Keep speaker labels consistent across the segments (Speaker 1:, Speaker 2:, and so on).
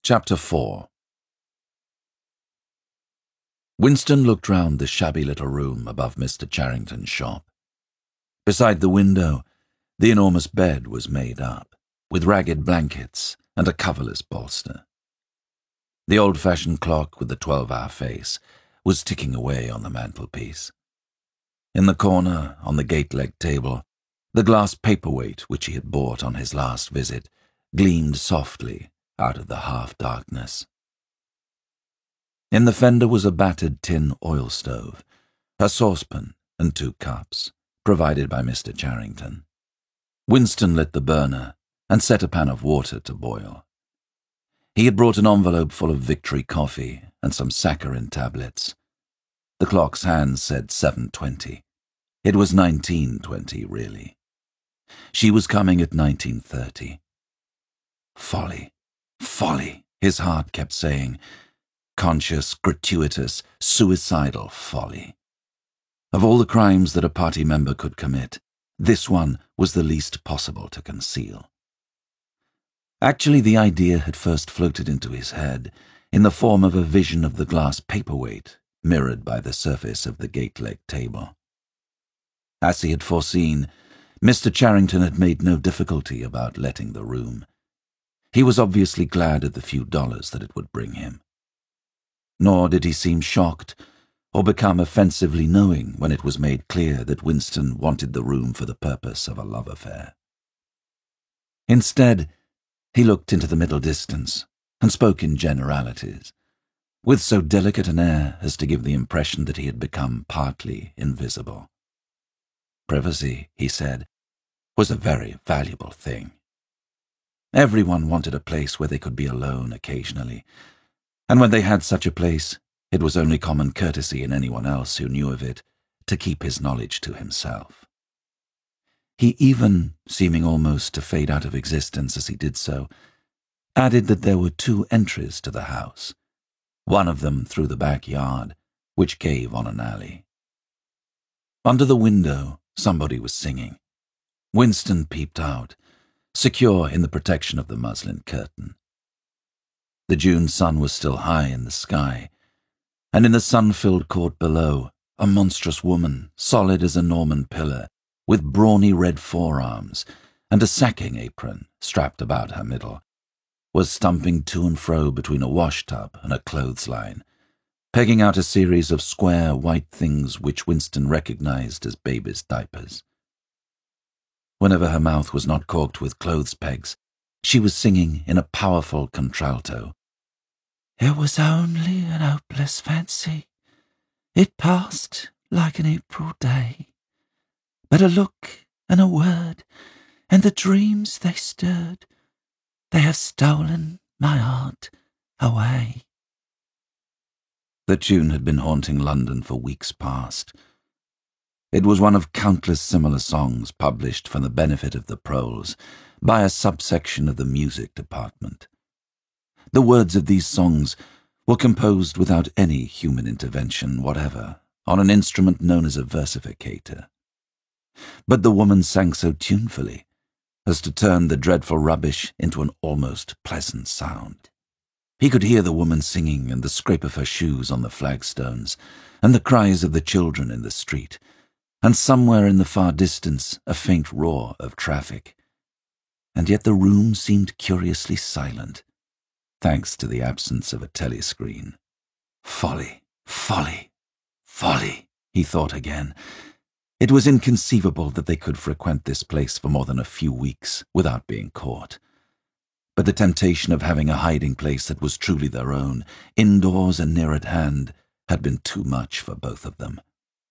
Speaker 1: Chapter 4. Winston looked round the shabby little room above Mr. Charrington's shop. Beside the window, the enormous bed was made up, with ragged blankets and a coverless bolster. The old-fashioned clock with the 12-hour face was ticking away on the mantelpiece. In the corner, on the gate-leg table, the glass paperweight which he had bought on his last visit gleamed softly out of the half-darkness. In the fender was a battered tin oil stove, a saucepan and 2 cups, provided by Mr. Charrington. Winston lit the burner and set a pan of water to boil. He had brought an envelope full of Victory coffee and some saccharin tablets. The clock's hands said 7:20. It was 19:20, really. She was coming at 19:30. Folly, folly, his heart kept saying. Conscious, gratuitous, suicidal folly. Of all the crimes that a party member could commit, this one was the least possible to conceal. Actually, the idea had first floated into his head in the form of a vision of the glass paperweight mirrored by the surface of the gate-leg table. As he had foreseen, Mr. Charrington had made no difficulty about letting the room. He was obviously glad of the few dollars that it would bring him. Nor did he seem shocked or become offensively knowing when it was made clear that Winston wanted the room for the purpose of a love affair. Instead, he looked into the middle distance and spoke in generalities, with so delicate an air as to give the impression that he had become partly invisible. Privacy, he said, was a very valuable thing. Everyone wanted a place where they could be alone occasionally, and when they had such a place, it was only common courtesy in anyone else who knew of it to keep his knowledge to himself. He even, seeming almost to fade out of existence as he did so, added that there were 2 entries to the house, one of them through the backyard, which gave on an alley. Under the window, somebody was singing. Winston peeped out, secure in the protection of the muslin curtain. The June sun was still high in the sky, and in the sun-filled court below, a monstrous woman, solid as a Norman pillar, with brawny red forearms and a sacking apron strapped about her middle, was stumping to and fro between a wash-tub and a clothesline, pegging out a series of square white things which Winston recognized as babies' diapers. Whenever her mouth was not corked with clothes pegs, she was singing in a powerful contralto. It was only an hopeless fancy. It passed like an April day. But a look and a word, and the dreams they stirred, they have stolen my heart away. The tune had been haunting London for weeks past. It was one of countless similar songs published for the benefit of the proles by a subsection of the music department. The words of these songs were composed without any human intervention whatever on an instrument known as a versificator. But the woman sang so tunefully as to turn the dreadful rubbish into an almost pleasant sound. He could hear the woman singing and the scrape of her shoes on the flagstones and the cries of the children in the street, and somewhere in the far distance a faint roar of traffic. And yet the room seemed curiously silent, thanks to the absence of a telescreen. Folly, folly, folly, he thought again. It was inconceivable that they could frequent this place for more than a few weeks without being caught. But the temptation of having a hiding place that was truly their own, indoors and near at hand, had been too much for both of them.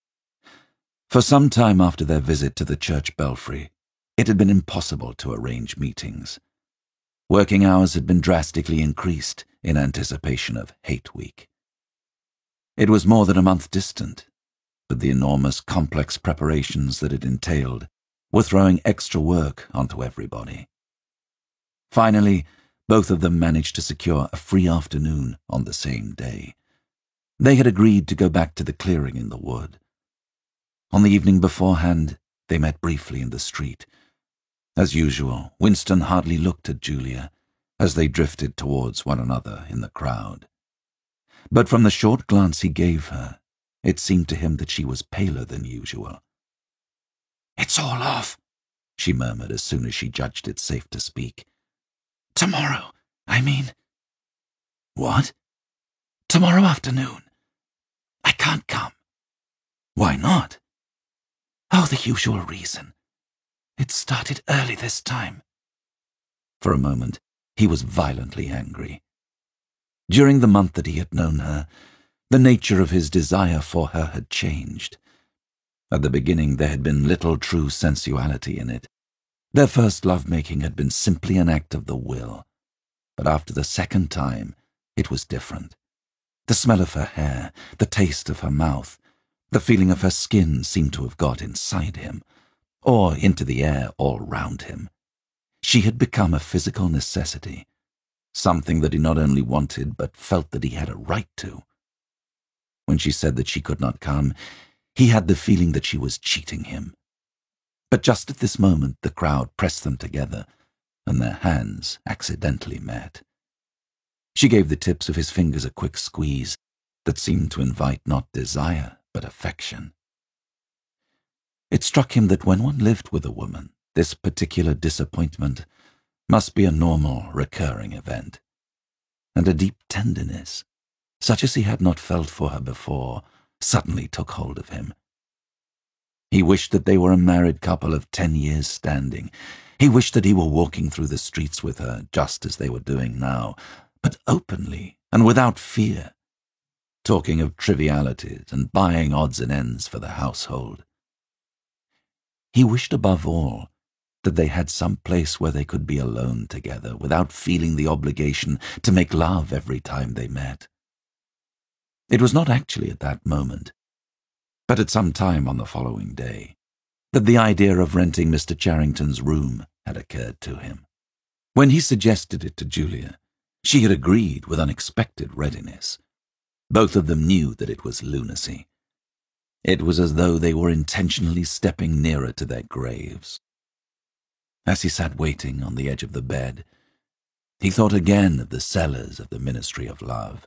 Speaker 1: For some time after their visit to the church belfry, it had been impossible to arrange meetings. Working hours had been drastically increased in anticipation of Hate Week. It was more than a month distant, but the enormous complex preparations that it entailed were throwing extra work onto everybody. Finally, both of them managed to secure a free afternoon on the same day. They had agreed to go back to the clearing in the wood. On the evening beforehand, they met briefly in the street. As usual, Winston hardly looked at Julia, as they drifted towards one another in the crowd. But from the short glance he gave her, it seemed to him that she was paler than usual. "It's all off," she murmured as soon as she judged it safe to speak. "Tomorrow, I mean." "What?" "Tomorrow afternoon. I can't come." "Why not?" "Oh, the usual reason. It started early this time." For a moment, he was violently angry. During the month that he had known her, the nature of his desire for her had changed. At the beginning, there had been little true sensuality in it. Their first love-making had been simply an act of the will. But after the second time, it was different. The smell of her hair, the taste of her mouth, the feeling of her skin seemed to have got inside him, or into the air all round him. She had become a physical necessity, something that he not only wanted but felt that he had a right to. When she said that she could not come, he had the feeling that she was cheating him. But just at this moment the crowd pressed them together, and their hands accidentally met. She gave the tips of his fingers a quick squeeze that seemed to invite not desire but affection. It struck him that when one lived with a woman, this particular disappointment must be a normal, recurring event. And a deep tenderness, such as he had not felt for her before, suddenly took hold of him. He wished that they were a married couple of 10 years standing. He wished that he were walking through the streets with her, just as they were doing now, but openly and without fear, talking of trivialities and buying odds and ends for the household. He wished above all that they had some place where they could be alone together without feeling the obligation to make love every time they met. It was not actually at that moment, but at some time on the following day, that the idea of renting Mr. Charrington's room had occurred to him. When he suggested it to Julia, she had agreed with unexpected readiness. Both of them knew that it was lunacy. It was as though they were intentionally stepping nearer to their graves. As he sat waiting on the edge of the bed, he thought again of the cellars of the Ministry of Love.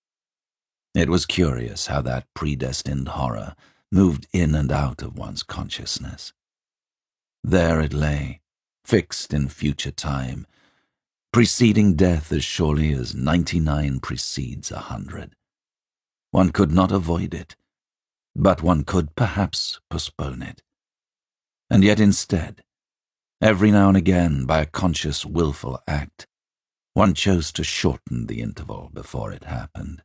Speaker 1: It was curious how that predestined horror moved in and out of one's consciousness. There it lay, fixed in future time, preceding death as surely as 99 precedes 100. One could not avoid it, but one could perhaps postpone it. And yet instead, every now and again, by a conscious, willful act, one chose to shorten the interval before it happened.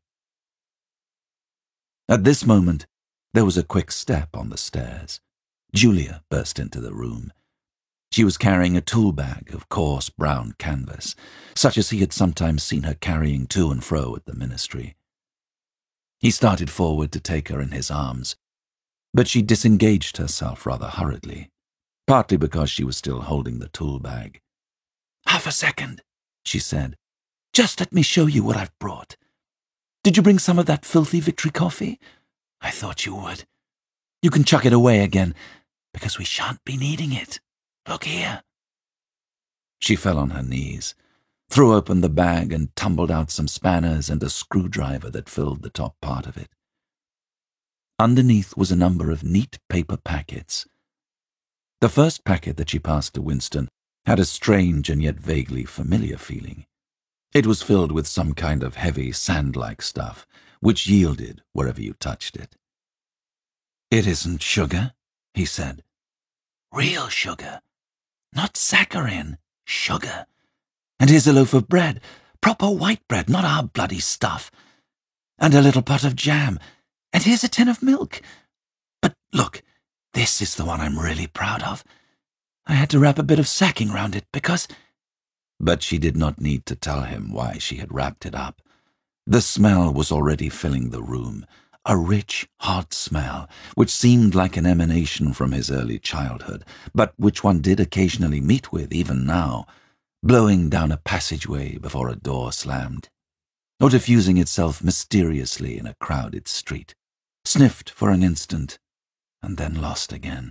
Speaker 1: At this moment, there was a quick step on the stairs. Julia burst into the room. She was carrying a tool bag of coarse brown canvas, such as he had sometimes seen her carrying to and fro at the ministry. He started forward to take her in his arms, but she disengaged herself rather hurriedly, partly because she was still holding the tool bag. "Half a second," she said. "Just let me show you what I've brought. Did you bring some of that filthy Victory coffee? I thought you would. You can chuck it away again, because we shan't be needing it. Look here." She fell on her knees, threw open the bag and tumbled out some spanners and a screwdriver that filled the top part of it. Underneath was a number of neat paper packets. The first packet that she passed to Winston had a strange and yet vaguely familiar feeling. It was filled with some kind of heavy, sand-like stuff, which yielded wherever you touched it. "It isn't sugar," he said. "Real sugar. Not saccharin, sugar. And here's a loaf of bread, proper white bread, not our bloody stuff. And a little pot of jam. And here's a tin of milk. But look, this is the one I'm really proud of. I had to wrap a bit of sacking round it because—" But she did not need to tell him why she had wrapped it up. The smell was already filling the room, a rich, hot smell, which seemed like an emanation from his early childhood, but which one did occasionally meet with even now, blowing down a passageway before a door slammed, or diffusing itself mysteriously in a crowded street, sniffed for an instant, and then lost again.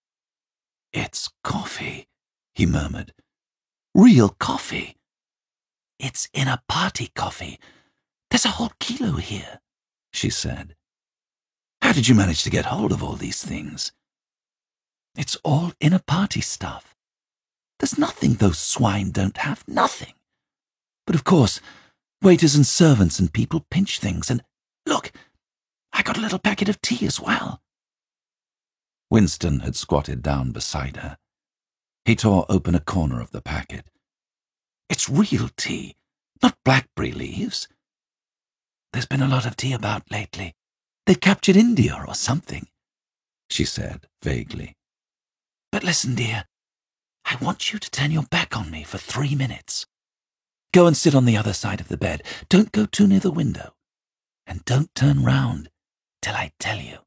Speaker 1: "It's coffee," he murmured. "Real coffee." It's inner party coffee. There's a whole kilo here, she said. How did you manage to get hold of all these things? It's all inner party stuff. There's nothing those swine don't have, nothing. But of course, waiters and servants and people pinch things, and look, I got a little packet of tea as well. Winston had squatted down beside her. He tore open a corner of the packet. It's real tea, not blackberry leaves. There's been a lot of tea about lately. They've captured India or something, she said vaguely. But listen, dear, I want you to turn your back on me for 3 minutes. Go and sit on the other side of the bed. Don't go too near the window. And don't turn round till I tell you.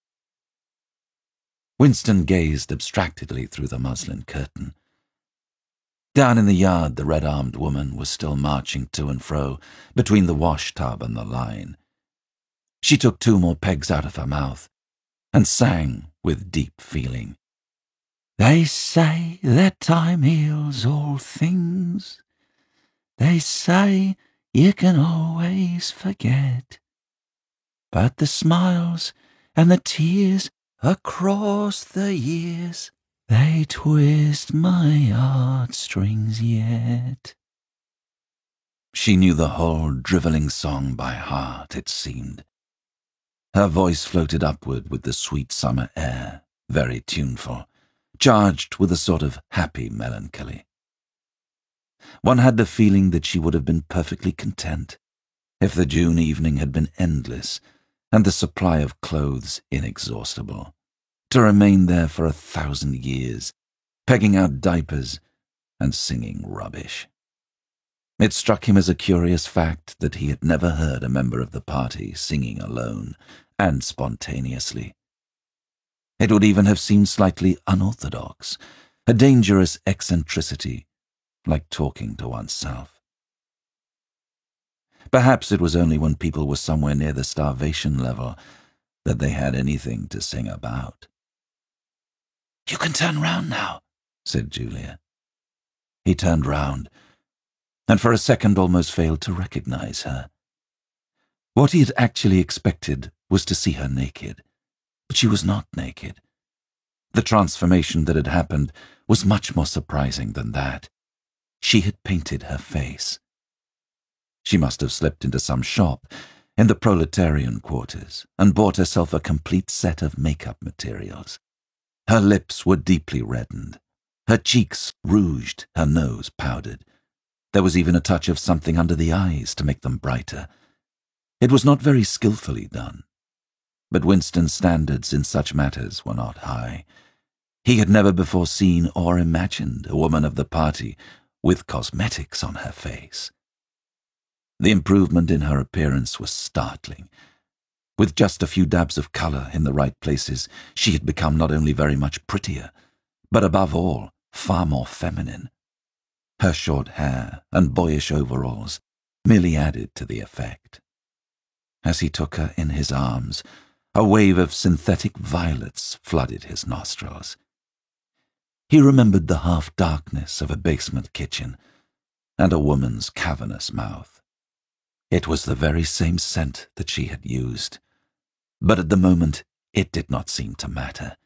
Speaker 1: Winston gazed abstractedly through the muslin curtain. Down in the yard, the red-armed woman was still marching to and fro between the wash-tub and the line. She took 2 more pegs out of her mouth and sang with deep feeling. They say that time heals all things. They say you can always forget. But the smiles and the tears across the years, they twist my heartstrings yet. She knew the whole drivelling song by heart, it seemed. Her voice floated upward with the sweet summer air, very tuneful, charged with a sort of happy melancholy. One had the feeling that she would have been perfectly content if the June evening had been endless and the supply of clothes inexhaustible, to remain there for 1,000 years, pegging out diapers and singing rubbish. It struck him as a curious fact that he had never heard a member of the party singing alone and spontaneously. It would even have seemed slightly unorthodox, a dangerous eccentricity, like talking to oneself. Perhaps it was only when people were somewhere near the starvation level that they had anything to sing about. "You can turn round now," said Julia. He turned round, and for a second almost failed to recognize her. What he had actually expected was to see her naked, but she was not naked. The transformation that had happened was much more surprising than that. She had painted her face. She must have slipped into some shop in the proletarian quarters and bought herself a complete set of makeup materials. Her lips were deeply reddened, her cheeks rouged, her nose powdered. There was even a touch of something under the eyes to make them brighter. It was not very skillfully done, but Winston's standards in such matters were not high. He had never before seen or imagined a woman of the party with cosmetics on her face. The improvement in her appearance was startling. With just a few dabs of colour in the right places, she had become not only very much prettier, but above all, far more feminine. Her short hair and boyish overalls merely added to the effect. As he took her in his arms, a wave of synthetic violets flooded his nostrils. He remembered the half-darkness of a basement kitchen and a woman's cavernous mouth. It was the very same scent that she had used, but at the moment it did not seem to matter.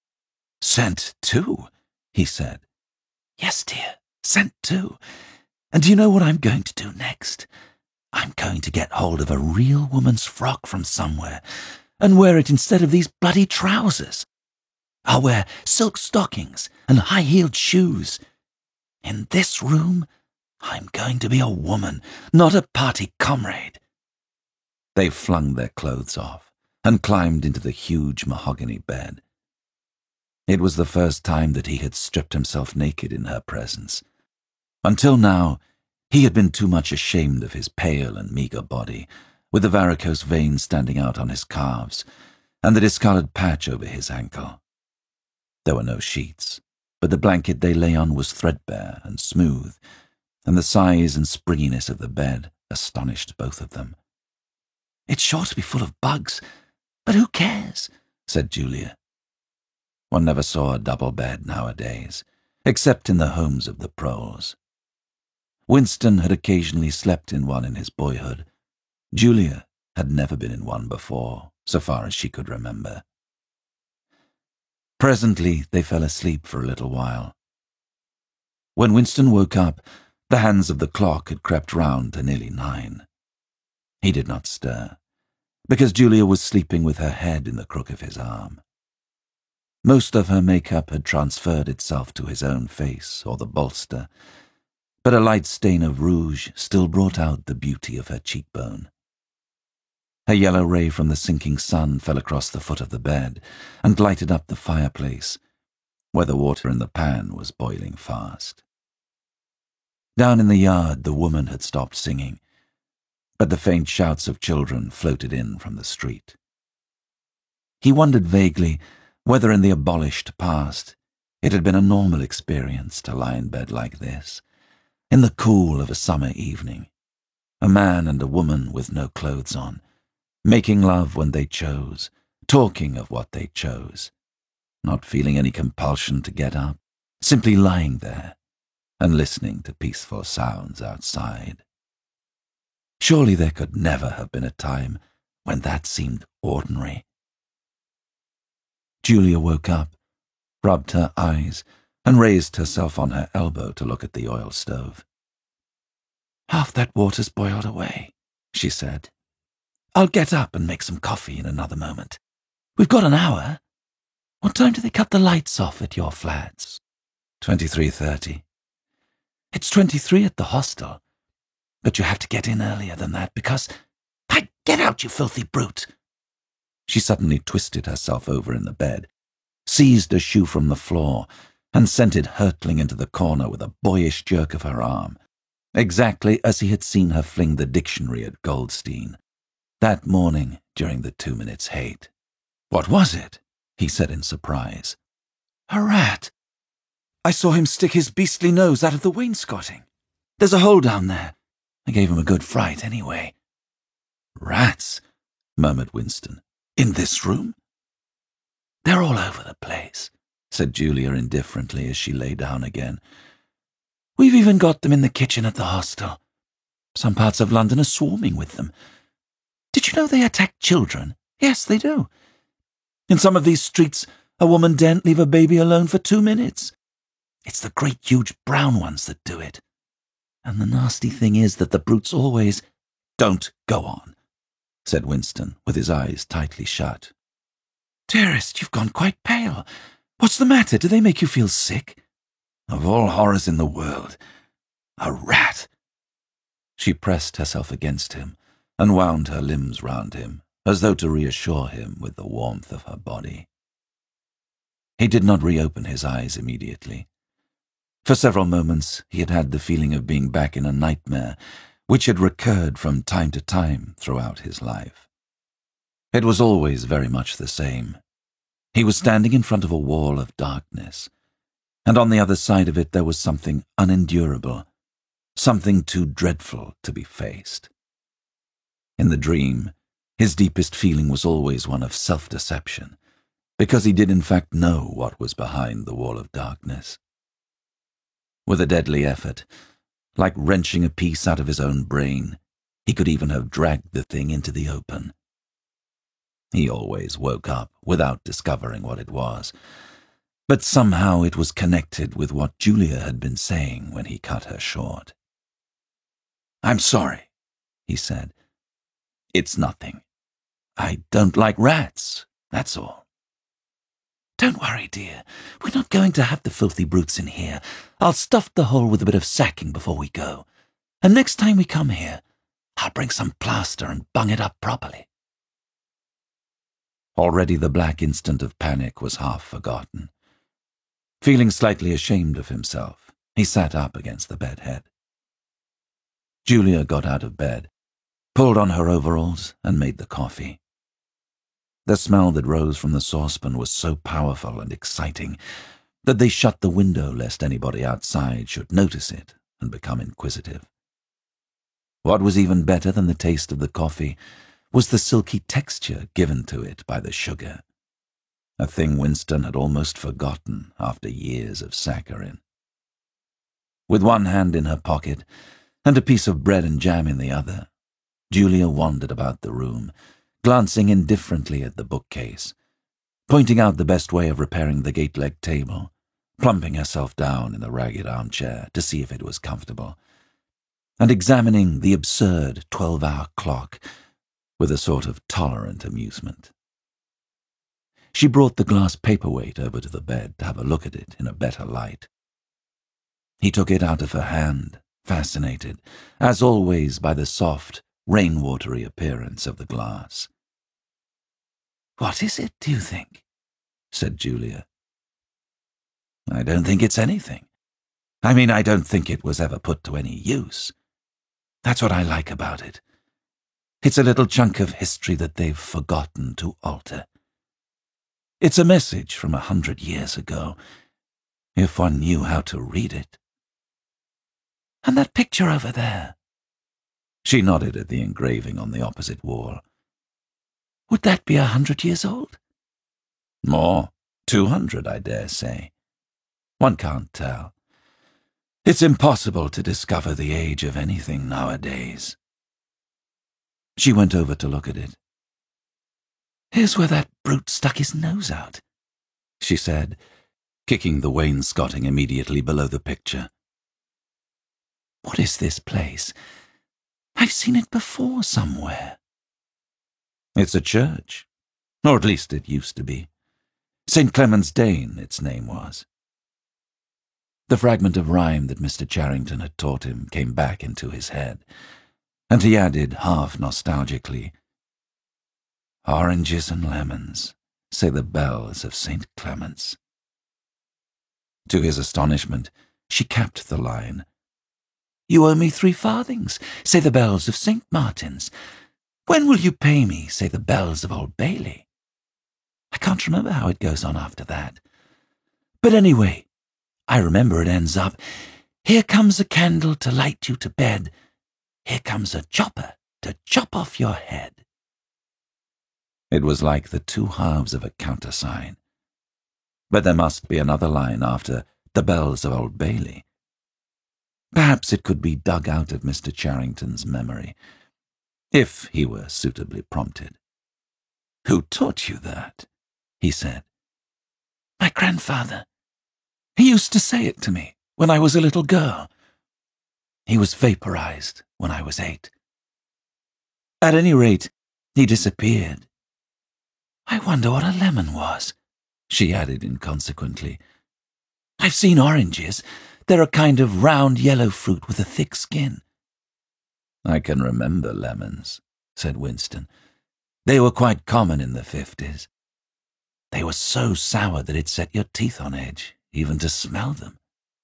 Speaker 1: "Scent too," he said. "Yes, dear, scent too. And do you know what I'm going to do next? I'm going to get hold of a real woman's frock from somewhere and wear it instead of these bloody trousers. I'll wear silk stockings and high-heeled shoes. In this room, I'm going to be a woman, not a party comrade." They flung their clothes off and climbed into the huge mahogany bed. It was the first time that he had stripped himself naked in her presence. Until now, he had been too much ashamed of his pale and meagre body, with the varicose vein standing out on his calves and the discoloured patch over his ankle. There were no sheets, but the blanket they lay on was threadbare and smooth, and the size and springiness of the bed astonished both of them. "It's sure to be full of bugs, but who cares?" said Julia. One never saw a double bed nowadays, except in the homes of the proles. Winston had occasionally slept in one in his boyhood. Julia had never been in one before, so far as she could remember. Presently they fell asleep for a little while. When Winston woke up, the hands of the clock had crept round to nearly 9. He did not stir, because Julia was sleeping with her head in the crook of his arm. Most of her makeup had transferred itself to his own face or the bolster, but a light stain of rouge still brought out the beauty of her cheekbone. A yellow ray from the sinking sun fell across the foot of the bed and lighted up the fireplace, where the water in the pan was boiling fast. Down in the yard the woman had stopped singing, but the faint shouts of children floated in from the street. He wondered vaguely whether in the abolished past it had been a normal experience to lie in bed like this, in the cool of a summer evening, a man and a woman with no clothes on, making love when they chose, talking of what they chose, not feeling any compulsion to get up, simply lying there and listening to peaceful sounds outside. Surely there could never have been a time when that seemed ordinary. Julia woke up, rubbed her eyes, and raised herself on her elbow to look at the oil stove. "Half that water's boiled away," she said. "I'll get up and make some coffee in another moment. We've got an hour. What time do they cut the lights off at your flats?" 23:30. "It's 23 at the hostel, but you have to get in earlier than that because— Hey, get out, you filthy brute!" She suddenly twisted herself over in the bed, seized a shoe from the floor, and sent it hurtling into the corner with a boyish jerk of her arm, exactly as he had seen her fling the dictionary at Goldstein that morning during the 2 minutes hate. "What was it?" he said in surprise. "A rat. I saw him stick his beastly nose out of the wainscoting. There's a hole down there. I gave him a good fright anyway." "Rats," murmured Winston. "In this room?" "They're all over the place," said Julia indifferently as she lay down again. "We've even got them in the kitchen at the hostel. Some parts of London are swarming with them. Did you know they attack children? Yes, they do. In some of these streets, a woman daren't leave a baby alone for 2 minutes. It's the great huge brown ones that do it. And the nasty thing is that the brutes always—" "Don't go on," said Winston, with his eyes tightly shut. "Dearest, you've gone quite pale. What's the matter? Do they make you feel sick? Of all horrors in the world, a rat." She pressed herself against him and wound her limbs round him, as though to reassure him with the warmth of her body. He did not reopen his eyes immediately. For several moments he had had the feeling of being back in a nightmare which had recurred from time to time throughout his life. It was always very much the same. He was standing in front of a wall of darkness, and on the other side of it there was something unendurable, something too dreadful to be faced. In the dream, his deepest feeling was always one of self-deception, because he did in fact know what was behind the wall of darkness. With a deadly effort, like wrenching a piece out of his own brain, he could even have dragged the thing into the open. He always woke up without discovering what it was, but somehow it was connected with what Julia had been saying when he cut her short. "I'm sorry," he said. "It's nothing. I don't like rats, that's all." "Don't worry, dear. We're not going to have the filthy brutes in here. I'll stuff the hole with a bit of sacking before we go. And next time we come here, I'll bring some plaster and bung it up properly." Already the black instant of panic was half forgotten. Feeling slightly ashamed of himself, he sat up against the bed head. Julia got out of bed, pulled on her overalls, and made the coffee. The smell that rose from the saucepan was so powerful and exciting that they shut the window lest anybody outside should notice it and become inquisitive. What was even better than the taste of the coffee was the silky texture given to it by the sugar, a thing Winston had almost forgotten after years of saccharin. With one hand in her pocket, and a piece of bread and jam in the other, Julia wandered about the room, glancing indifferently at the bookcase, pointing out the best way of repairing the gate-leg table, plumping herself down in a ragged armchair to see if it was comfortable, and examining the absurd 12-hour clock with a sort of tolerant amusement. She brought the glass paperweight over to the bed to have a look at it in a better light. He took it out of her hand, fascinated, as always, by the soft, rainwatery appearance of the glass. "What is it, do you think?" said Julia. "I don't think it's anything. I don't think it was ever put to any use. That's what I like about it. It's a little chunk of history that they've forgotten to alter. It's a message from 100 years ago, if one knew how to read it. And that picture over there?" She nodded at the engraving on the opposite wall. "Would that be 100 years old?" "More. 200, I dare say. One can't tell. It's impossible to discover the age of anything nowadays." She went over to look at it. "Here's where that brute stuck his nose out," she said, kicking the wainscoting immediately below the picture. "What is this place? I've seen it before somewhere." "It's a church, or at least it used to be. St. Clement's Danes, its name was." The fragment of rhyme that Mr. Charrington had taught him came back into his head, and he added, half nostalgically, "Oranges and lemons, say the bells of St. Clement's." To his astonishment, she capped the line. "You owe me 3 farthings, say the bells of St. Martin's. When will you pay me, say the bells of Old Bailey?" I can't remember how it goes on after that. But anyway, I remember it ends up, "Here comes a candle to light you to bed. Here comes a chopper to chop off your head." It was like the 2 halves of a countersign. But there must be another line after the bells of Old Bailey. Perhaps it could be dug out of Mr. Charrington's memory, if he were suitably prompted. "Who taught you that?" he said. "My grandfather. He used to say it to me when I was a little girl. He was vaporized when I was 8. At any rate, he disappeared. I wonder what a lemon was," she added inconsequently. "I've seen oranges. They're a kind of round yellow fruit with a thick skin." "I can remember lemons," said Winston. "They were quite common in the 50s. They were so sour that it set your teeth on edge, even to smell them."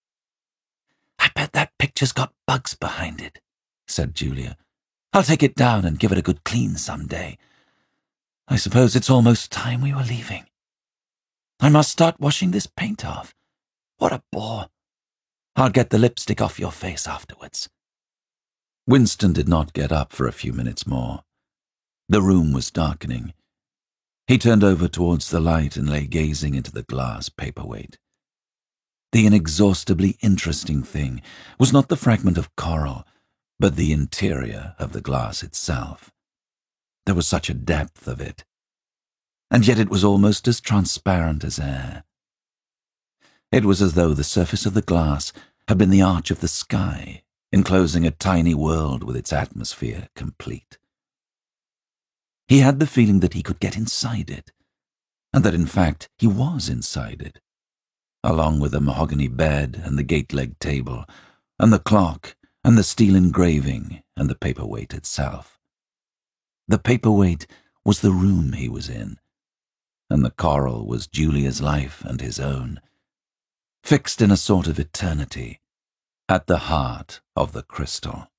Speaker 1: "I bet that picture's got bugs behind it," said Julia. "I'll take it down and give it a good clean some day. I suppose it's almost time we were leaving. I must start washing this paint off. What a bore. I'll get the lipstick off your face afterwards." Winston did not get up for a few minutes more. The room was darkening. He turned over towards the light and lay gazing into the glass paperweight. The inexhaustibly interesting thing was not the fragment of coral, but the interior of the glass itself. There was such a depth of it, and yet it was almost as transparent as air. It was as though the surface of the glass had been the arch of the sky, enclosing a tiny world with its atmosphere complete. He had the feeling that he could get inside it, and that in fact he was inside it, along with the mahogany bed and the gate-leg table, and the clock, and the steel engraving, and the paperweight itself. The paperweight was the room he was in, and the coral was Julia's life and his own, fixed in a sort of eternity, at the heart of the crystal.